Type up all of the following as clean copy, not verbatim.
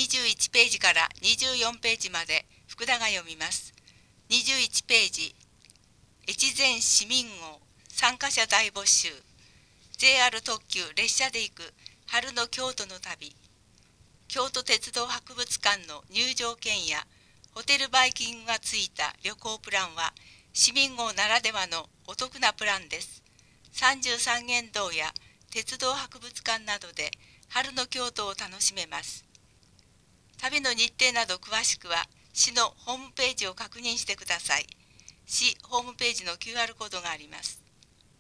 21ページから24ページまで福田が読みます。21ページ、越前市民号参加者大募集。 JR 特急列車で行く春の京都の旅。京都鉄道博物館の入場券やホテルバイキングがついた旅行プランは市民号ならではのお得なプランです。33元堂や鉄道博物館などで春の京都を楽しめます。旅の日程など詳しくは市のホームページを確認してください。市ホームページの QR コードがあります。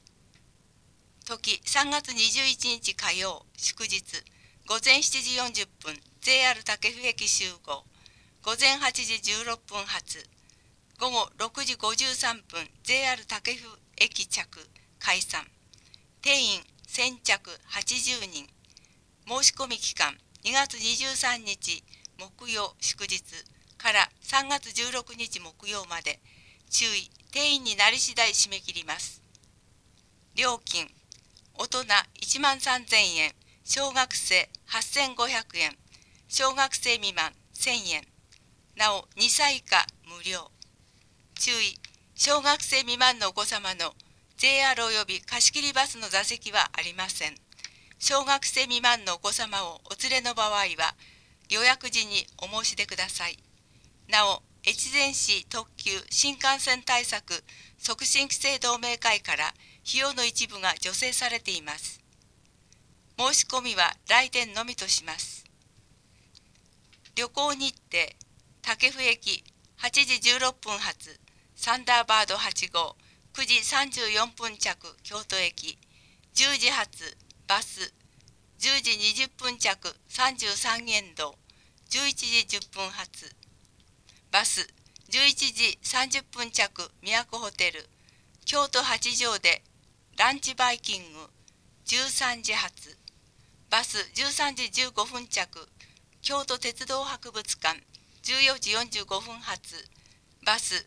時3月21日火曜祝日、午前7時40分 JR 武生駅集合。午前8時16分発。午後6時53分 JR 武生駅着解散。定員先着80人。申し込み期間2月23日木曜祝日から3月16日木曜まで。注意、定員になり次第締め切ります。料金、大人13,000円、小学生8,500円、小学生未満1,000円。なお2歳以下無料。注意、小学生未満のお子様の JR および貸し切りバスの座席はありません。小学生未満のお子様をお連れの場合は予約時にお申し出ください。なお、越前市特急新幹線対策促進規制同盟会から費用の一部が助成されています。申し込みは来店のみとします。旅行日程、武生駅8時16分発、サンダーバード8号、9時34分着、京都駅、10時発、バス、10時20分着、33元堂、11時10分発、バス、11時30分着、都ホテル、京都八条でランチバイキング、13時発、バス13時15分着、京都鉄道博物館、14時45分発、バス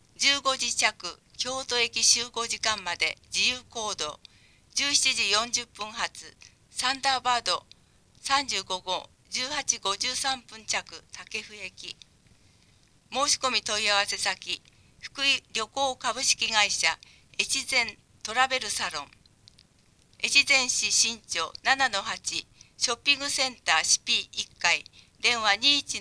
15時着、京都駅集合時間まで自由行動、17時40分発、サンダーバード35号、18時53分着、武生駅。申し込み問い合わせ先、福井旅行株式会社越前トラベルサロン、越前市新町 7-8 ショッピングセンター CP1 階、電話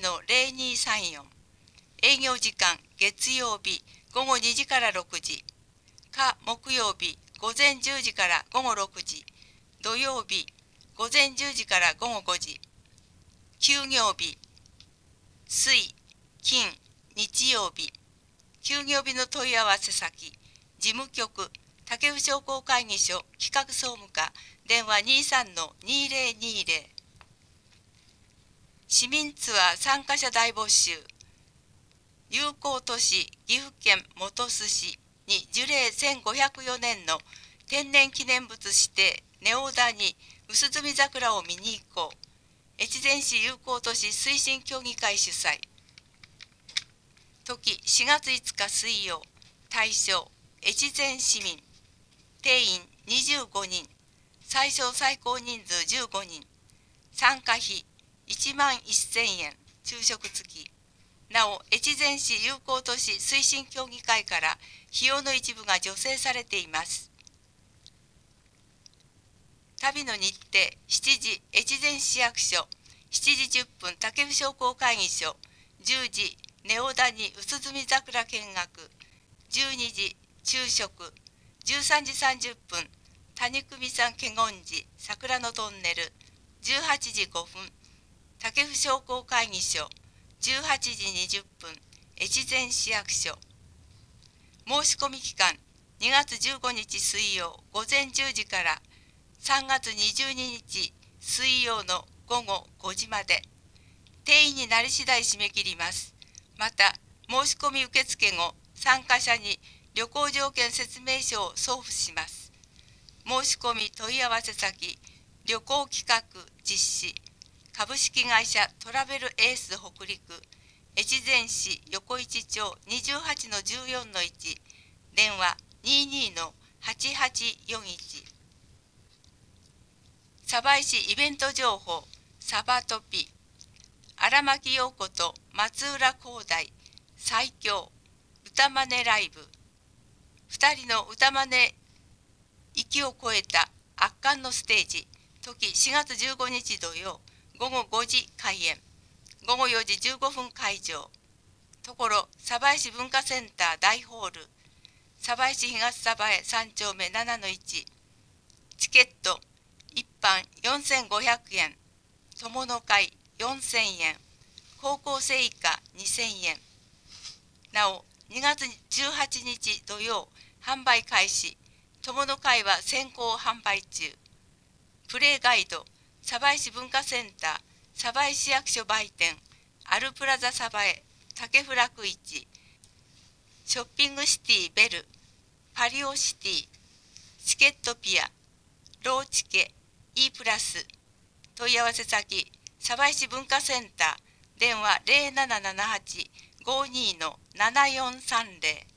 21-0234。営業時間月曜日午後2時から6時、か木曜日午前10時から午後6時、土曜日午前10時から午後5時、休業日水金日曜日。休業日の問い合わせ先、事務局武生商工会議所企画総務課、電話 23-2020。市民ツアー参加者大募集。友好都市岐阜県本巣市に樹齢1504年の天然記念物指定ネオダニ薄墨桜を見に行こう。越前市友好都市推進協議会主催。時4月5日水曜。対象越前市民。定員25人。最小最高人数15人。参加費11,000円。昼食付き。なお、越前市友好都市推進協議会から費用の一部が助成されています。旅の日程、7時、越前市役所、7時10分、武生商工会議所、10時、ネオダニ薄墨桜見学、12時、昼食、13時30分、谷組山華厳寺、桜のトンネル、18時5分、武生商工会議所、18時20分、越前市役所。申し込み期間、2月15日水曜午前10時から3月22日水曜の午後5時まで。定員になり次第締め切ります。また、申し込み受付後、参加者に旅行条件説明書を送付します。申し込み問い合わせ先、旅行企画実施、株式会社トラベルエース北陸、越前市横市町 28-14-1、電話 22-8841。鯖江市イベント情報、サバトピ。 荒牧陽子と松浦光大最強歌真似ライブ。2人の歌真似域を超えた圧巻のステージ。時4月15日土曜午後5時開演、午後4時15分会場。ところ鯖江市文化センター大ホール、鯖江市東鯖江3丁目7-1。チケット一般4500円、友の会4000円、高校生以下2000円。なお2月18日土曜販売開始、友の会は先行販売中。プレイガイド、鯖江市文化センター、鯖江市役所売店、アルプラザ鯖江、竹フラク市、ショッピングシティベル、パリオシティ、チケットピア、ローチケ、E プラス。問い合わせ先、鯖江市文化センター、電話0778-52-7430。